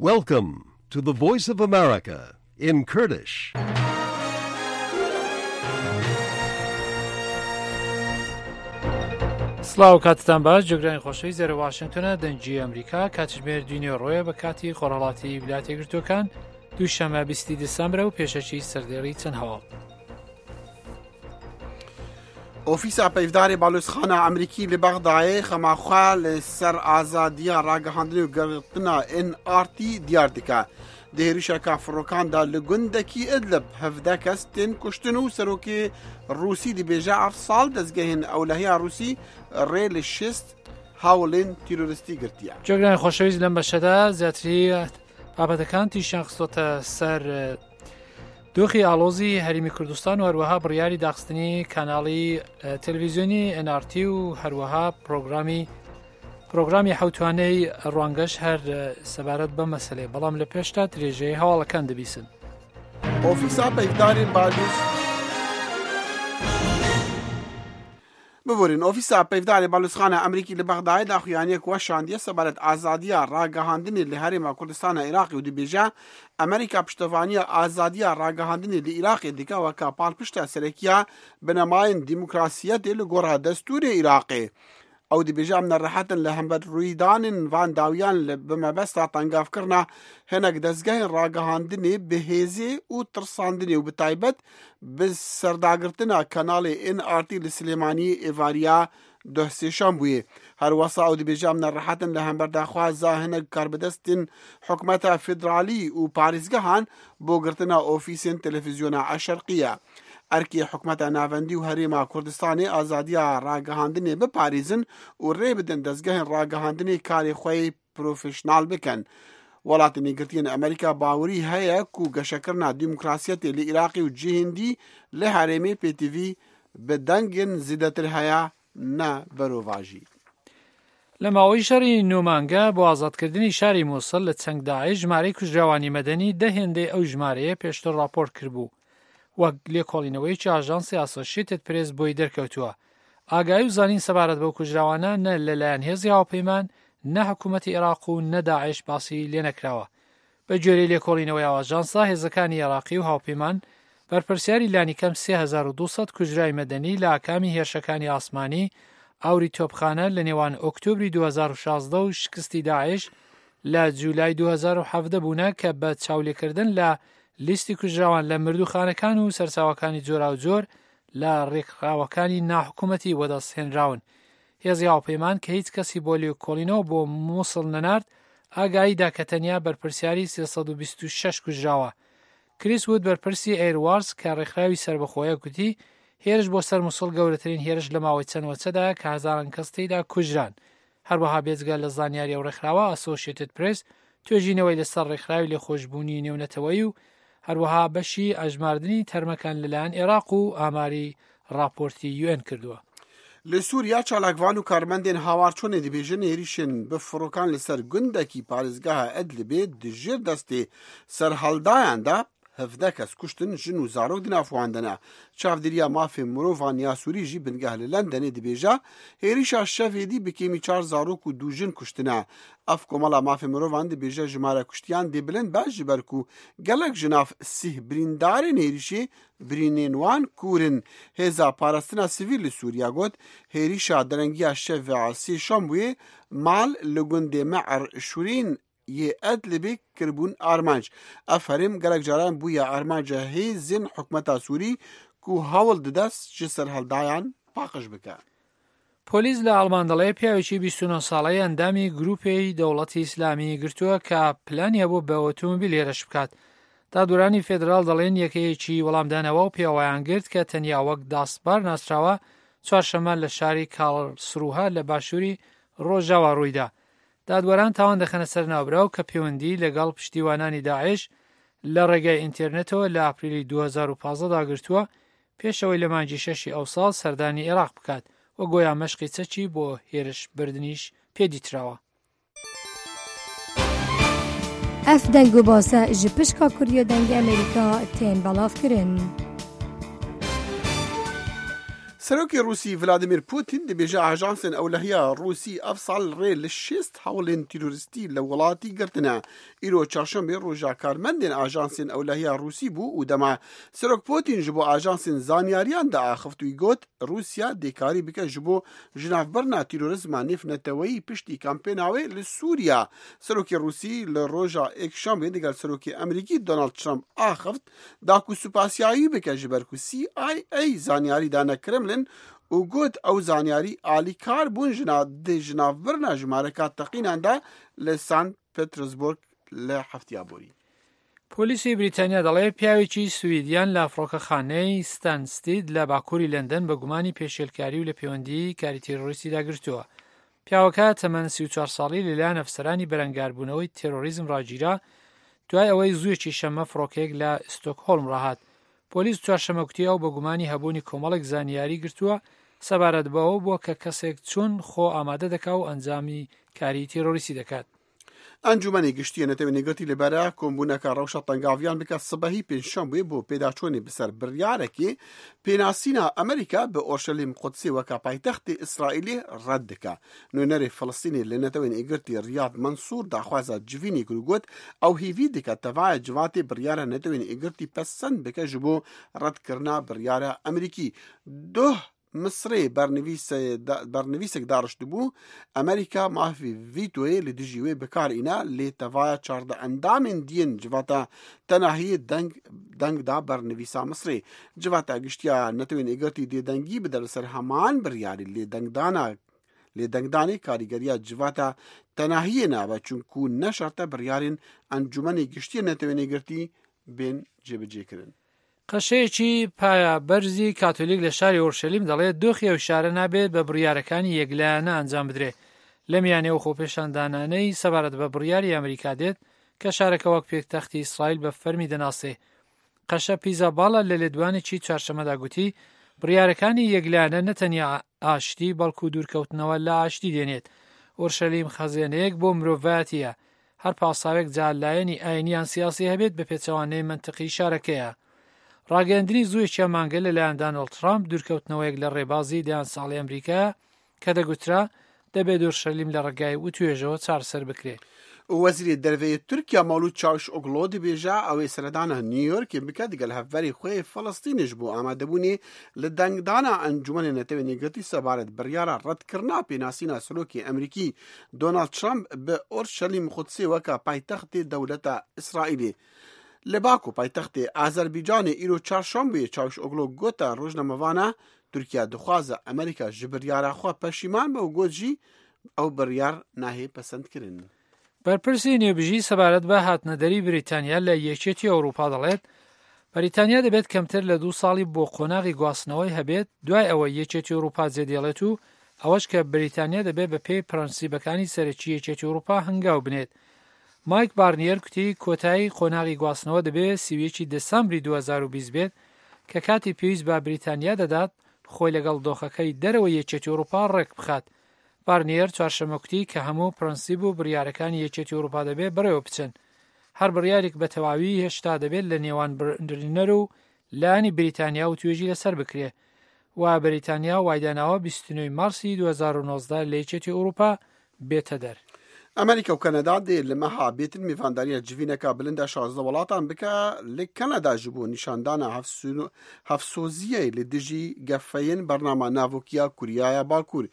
Welcome to the Voice of America in Kurdish. سلااو کاتتان باش جۆگرانی خۆشەویست زێرە واشنگتنە دەنگی ئەمریکا کاتژمێر دوینێ ڕۆیە بە کاتی خۆڕەڵاتی ویلایەتە یەکگرتووەکان دووشەمە 20 دیسەمبرە و پێشەکی سەردێڕی چەند هەواڵ. ئۆفیسا پەیداری بالۆزخانە ئەمریکی لە بەغدایە خەماخوا لەسەر ئازادیە ڕاگەهاندنی و گەڕتنا NRT دیار دکە. دێریشەکە فڕۆکاندا لە گوندێکی ئیدلب 17 کەس تێن کوشتن و سەرۆکی رووسی دەبێژە ئەف ساڵ دەستگەهێن ئەولەهەیە رووسی ڕێ لە 6 هاوڵێن تیرۆریستی گرتیە. جۆگرانی خۆشەویست لەم بەشەدا زیاتری بابەتەکان تیشان خستۆتە سەر دۆخی ئالۆزی هەرێمی کوردستان و هەروەها بڕیاری داخستنی کاناڵی تەلەڤیزیۆنی NRT و هەروەها پرۆگرامی حوتوانەی ڕوانگەش هەر سەبارەت بە مەسەلێ بەڵام لە پێشتا درێژەی هەواڵەکان دەبیسن. ئۆفیسا پەیداری بالۆز ببورین ئۆفیسا پەیداری بالۆزخانە ئەمریکی لە بەغدایە داخوایانیەک وەشاندیە سەبارەت ئازادیە ڕاگەهاندنی لە هەرێما کوردستانە عێراقی و دەبێژە ئەمریکا پشتەوانیە ئازادیە ڕاگەهاندنی لە عێراقی دیکەوەکە پاڵپشتە سەرەکیە بنەمایەن دیموکراسیەتێ لە گۆڕا دەستوری عێراقی. ئەو دەبێژە ئەم نەڕەحەتن لە هەمبەر ڕوویدانن وان داویان لە بمەبەستا تەنگافکردنا هێنێک دەستگەهێن ڕاگەهاندنی بەهێزی و ترساندنی و بتایبەت بە سەرداگرتنا کەناڵی NRT لە سلێمانی ئێڤاریا دۆسێشان بوویە. هەروەسا ئەو دەبێژە ئەم نەڕەحەتن لە هەمبەرداخوازا هێنێک کاربەدەستن حکومەتە فیدرالی و پارێزگەهان بۆ گرتنا ئۆفیسین تەلەڤیزیۆنە ئەشەرقیە. ئەرکی حکومەتە ناوەندی و هەرێما کوردستانی ئازادیە ڕاگەهاندنی بپارێزن و ڕێ بدەن دەستگەهێن ڕاگەهاندنی کاری خۆی پرۆفشنال بکەن. وڵاتی نیگرتیان ئەمریکا باوەری هەیە و گەشەکردنا دیموکراسیەتێ لە عێراقی و جیهندی لە هەرێمی PTV بە دەنگن زیدەتر هەیە نە بەرۆڤاژی. لە ماوەی شەڕی نۆمانگە بۆ ئازادکردنی شاری مۆسڵ لە چەنگ داعش ژمارەی کوژراوانی مەدەنی دەهێندەی ئەو ژمارەیە پێشتر راپۆرت کردبوو. وەک لێکۆڵینەوەیکی ئاژانسی ئاسۆشیێتد پرێس بۆی دەرکەوتووە. ئاگایی و زانین سەبارەت بەو کوژراوانە نە لەلایەن هێزی هاوپەیمان نە حکوومەتی عێراق و نە داعش باسی لێ نەکراوە. بە گوێرەی لێکۆڵینەوەی ئاژانسا هێزەکانی عێراقی و هاوپەیمان بەرپرسیاری لانیکەم 3200 کوژرای مەدەنی لە ئاکامی هێرشەکانی ئاسمانی ئاوری تۆپخانە لە نێوان ئۆکتۆبری 2016 و شکستی داعش لە جولای 2017 بوونە کە بە چاولێکردن لە لیستی کوژراوان لە مردوخانەکان و سەرچاوەکانی جۆرا و جۆر لە ڕێکخراوەکانی ناحکوومەتی وەدەستهێنراون. هێزی هاوپەیمان کە هیچ کەسی بۆ لێکۆڵینەوە بۆ مووسڵ نەنارد ئاگاییدا کە تەنیا بەرپرسیاری 326 کوژراوە. کریس وود بەرپرسی ئێروارز کە ڕێکخراوی سربەخۆیە گوتی هێرش بۆ سەر مووسڵ گەورەترین هێرش لە ماوەی چەند وەچەدا کە هەزاران کەس تێیدا کوژران. هەروەها بێجگە لە زانیاری ئەو ڕێکخراوە ئەسۆشیێتد پرێس توێژینەوەی لەسەر ڕێکخراوی لێخۆشبوونی نێونەتەوەی و هەروەها بەشی ئەژماردنی تەرمەکان لەلایەن عێراق و ئاماری راپۆرتی UN کردووە. لە سووریا چالاکوان و کارمەندێن هاوار چۆنێ دەبێژن هێریشن بە فڕۆکان لەسەر گوندێکی پارێزگاها ئەدلبێ دژێر دەستێ سەر هەڵدایاندا 17 کەس کوشتن ژن و زارۆک دنافواندنە. چاودێریە مافێ مرۆڤان یاسووری ژی بنگەه لە لەندەنێ دەبێژە هێریشا شەڤێدی بکێمی 4 زارۆک و 2 ژن کوشتنە. ئەف کۆمەڵا مافێ مرۆڤان دەبێژە ژمارە کوشتیان دێبلن باش بەرک و گەلک ژناف سیح بریندارên هێریشێ برینێنوان کوورن. هێزا پاراستنا سیڤیل لە سووریا گوت هێریشا دەرەنگیە شەڤێ سێشەم بووێ مال لە گوندێ مەعر شورین یê Edlibê kiribûn armanc. Ev herêm gelek caran bûye armanca hêzên hikûmeta Sûrî ku hewl didest ji ser heldayan paqij bike. پۆلیس لە ئەڵمان دەڵێ پیاوێکی 29 ساڵەی ئەندامی گروپی دەوڵەتی ئیسلامی گرتووە کە پلانیە بۆ بە ئۆتۆمۆبیل هێرش بکات. دادوورانی فێدرال دەڵێن یەکەیەکی وەڵامدانەوە و پێوەیان گرت کە تەنیا وەک داستبار ناسراوە چوارشەمە لە شاری کاڵسروها لە باشووری ڕۆژاوا ڕوویدا. دادوەران تاوان دەخەنە سەر ناوبراو کە پەیوەندی لەگەڵ پشتیوانانی داعش لە ڕێگای ئینتەرنێتەوە لە ئاپریلی 2015 داگرتووە پێشەوەی لە مانگی 6 ئەو ساڵ سەردانی عێراق بکات و گۆیا مەشقی چەکی بۆ هێرش بردنیش پێدیتراوە. ئەف دەنگ و باسە ji pişka Kuriya dengê Amerîka tên belav kirin. سەرۆکی رووسی ڤلادیمیر پوتین دەبێژە ئاژانسن ئەولەهیە رووسی ئەف ساڵ ڕێ لە 6 هەوڵێن تیرۆریستی لە وڵاتی گرتنە. ئیرۆ چارشەمبێ ڕۆژا کارمەندێن ئاژانسن ئەولەهیە رووسی بوو و دەما سەرۆک پوتین ji بۆ ئاژانسن زانیاریان داخفتووی گوت رووسیا دێکاری بکە ji بۆ ژنافبەرنا تیرۆریزما نێفنەتەوەیی پشتی کامپێناوێ لە سووریا. سەرۆکی رووسی لە ڕۆژا ئێکشەمبێ دەگەل سەرۆکی ئەمریکی دۆناڵد ترامپ ئاخفت داکو سوپاسیایی بکە ji ber ku CIA زانیاری دانە کرملن و گوت ئەو زانیاری ئالیکار بوون ژنافبەرنا ژمارەکە تەقیناندا لە سانت پێترسبورگ لە هەفتیابۆری. پۆلیسی بریتانیا دەڵێ پیاوێکی سویدیان لە فڕۆکەخانەی ستانستید لە باکووری لەندەن بە گومانی پێشێلکاری و لە پەیوەندی کاری تێرۆریستی داگرتووە. پیاوەکە تەمەن 34 ساڵی لەلایەن ئەفسەرانی بەرەنگاربوونەوەی تێرۆریزم ڕاگیرا دوای ئەوەی زوویەکی شەمە فڕۆکەیەک لە ستۆکهۆلم ڕاهات. پۆلیس چوارشەمە کوتی ئەو بە گومانی هەبوونی کۆمەڵێک زانیاری گرتووە سەبارەت بەوە بۆ کە کەسێک چون خۆ ئامادە دەکا و ئەنجامی کاری تێرۆریستی دەکات. ئەنجومەنی گشتیە نەتەوێنێگەتی لەبەرە کۆمبوونەکە ڕەوشە تەنگاویان بکات سبەهی پێنجشەمبێ بۆ پێداچوونی بەسەر بڕیارێکی پێناسینا ئەمریکا بە ئۆرشەلیم قودسی وەکە پایتەختی ئیسرائیلی ڕەت دکا. نوێنەری فەڵستینی لە نەتەوێنێگرتی ریاد منسوور داخوازە جوینی گروگوت ئەو هیوی دکە تەڤایە جواتی بڕیارە نەتەوێنێگرتی پەسەند بکە ji بۆ ڕەتکردنا بڕیارە ئەمریکی. مصرê bernivîsek daiştibû Amerîka mafî vîtoyê li dijî wê bikarîna lê tevaya çarde endamên diyên civata tenahiyê deng da bernivîsa Misrê. Civata giştiya netewên êgirtî dêdengî bide li ser heman biryarî lêdengdanê karîgeriya civata tenahiyê nabe çunku neşarte biryarên encûmenê giştiya netewên êgirtî bên cêbicêkirin. قەشەیەکی پایابەرزی کاتۆلیک لە شاری ئۆرشەلیم دەڵێت دۆخی ئەو شارە نابێت بە بڕیارەکانی یەکلایەنە ئەنجام بدرێ. لەم یانەوە خۆپێشاندانانەی سەبارەت بە بڕیاری ئەمریکا دێت کە شارەکە وەک پێکتەختی ئیسرائیل بە فەرمی دەناسێ. قەشە پیزاباڵە لە لێدوانێکی چوارشەمەدا گوتی بڕیارەکانی یەکلایەنە نەتەنیا ئاشتی بەڵکو دوورکەوتنەوە لە ئاشتی دێنێت. ئۆرشەلیم خەزیێنەیەک بۆ مرۆڤایەتیە. هەر پاساوێک جالایەنی ئاینیان سیاسی هەبێت بە پێچەوانەی منتقی شارەکەیە. ڕاگەاندنی زوویەکیان مانگە لەلایەن دۆناڵد ترامپ دوورکەوتنەوەیەک لە ڕێبازی دەیانساڵی ئەمریکا کە دەگوترا دەبێت ئۆرشەلیم لە ڕێگای و توێژەوە چارەسەر بکرێت. وەزیری دەرەوەی تورکیا مەولود چاوشئۆگلۆ دەبێژە ئەوەی سەردانە نیویۆرکی بکە دەگەل هەڤەری خۆی فەڵەستینیش بۆ ئامادەبوونی لە دەنگدانا ئەنجومەنی نەتەوێنێگرتی سەبارەت بڕیارە ڕەتکردنا پێناسینا سەرۆکی ئەمریکی دۆناڵد ترامپ بە ئۆرشەلیم قودسی وەکە پایتەختی دەولەتە ئیسرائیلی. لە باکو پایتەختی ئازەربیجانê îro çarşambeyê çavşoglo gota rojnamevana Tirkiye dixwaze Amerîka ji biryara xwe peşîman be û got jî ew biryar nahê pesendkirin. بەرپرسی نێوبژی سەبارەت بە هاتنەدەری بریتانیا لە یەکێتی ئەوروپا دەڵێت بەریتانیا دەبێت کەمتر لە 2 ساڵی بۆ قۆناغی گواستنەوەی هەبێت دوای ئەوە یەکێتی ئەوروپا جێدێڵێت و ئەوەش کە بریتانیا دەبێت بە پێی پرەنسیبەکانی سەرەکی یەکێتی ئەوروپا هەنگاو بنێت. مایک بارنیەر کوتی کۆتایی قۆناغی گواستنەوە دەبێت 30 دەسەمبری 2020 بێت کە کاتی پێویست بە بریتانیا دەدات خۆی لەگەڵ دۆخەکەی دەرەوە یەکێتی ئەوروپا ڕێک بخات. بارنیەر چوارشەمە کوتی کە هەموو پرەنسیب و بڕیارەکانی یەکێتی ئەوروپا دەبێت بەڕێوە بچن. هەر بڕیارێک بە تەواوی هێشتا دەبێت لە نێوان برنەر و لایەنی بریتانیا و توێژی لەسەر بکرێ. و بریتانیا وایداناوە 29 مارسی 2019 لە یەکێتی ئەوروپا بێتە دەر. ئەمریکا و کەنەدا دێ لە مەها بێتن میڤانداریە جڤینەکە بلندە 16 وڵاتان بکە لە کەنەدا ji بۆ نیشاندانە هەفسۆزیە لە دژی گەفەین بەرنامە ناڤۆکیە کوریایە باکوور.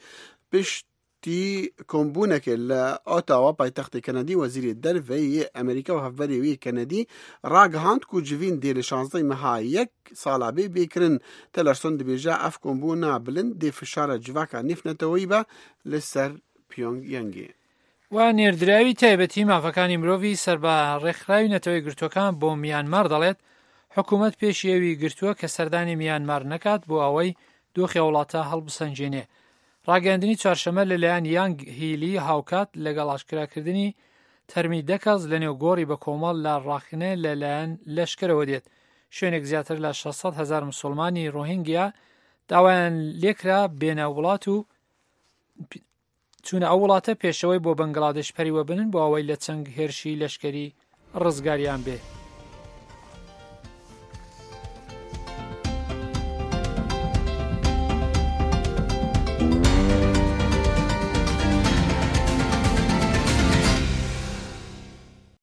پشتی کۆمبوونەکە لە ئۆتاوا پایتەختی کەنەدی وەزیری دەرڤەیە ئەمریکا و هەڤەرێوی کەنەدی ڕاگەهاند و جڤین دێ لە 16 مەها یەک ساڵا بێ بێکردن تەلەرسۆن دەبێژە ئەف کۆمبوونە بلند دێ فشارە جڤاکە نیفنەتەوەی بە لەسەر پیۆنگیانگێ. و نێردراوی تایبەتی مافەکانی مرۆڤی سەر بە ڕێکخراوی نەتەوەی گرتوەکان بۆ میانمار دەڵێت حکوومەت پێشیەوی گرتووە کە سەردانی میانمار نەکات بۆ ئەوەی دۆخی وڵاتە هەڵبسەنجێنێ. ڕاگەاندنی چوارشەمە لەلایەن یانگ هیلی هاوکات لەگەڵ ئاشکراکردنی تەرمی 10 کەس لە نێو گۆڕی بە کۆمەڵ لە ڕاخنێ لەلایەن لەشکرەوە دێت. شوێنێک زیاتر لە 600,000 مسلمانی ڕۆهینگیا داوایان لێکرا بێنە وڵات و چونە ئەو وڵاتە پێشەوەی بۆ بەنگڵادێش پەریوە بنن بۆ ئەوەی لە چەنگ هێرشی لەشکری ڕزگاریان بێ.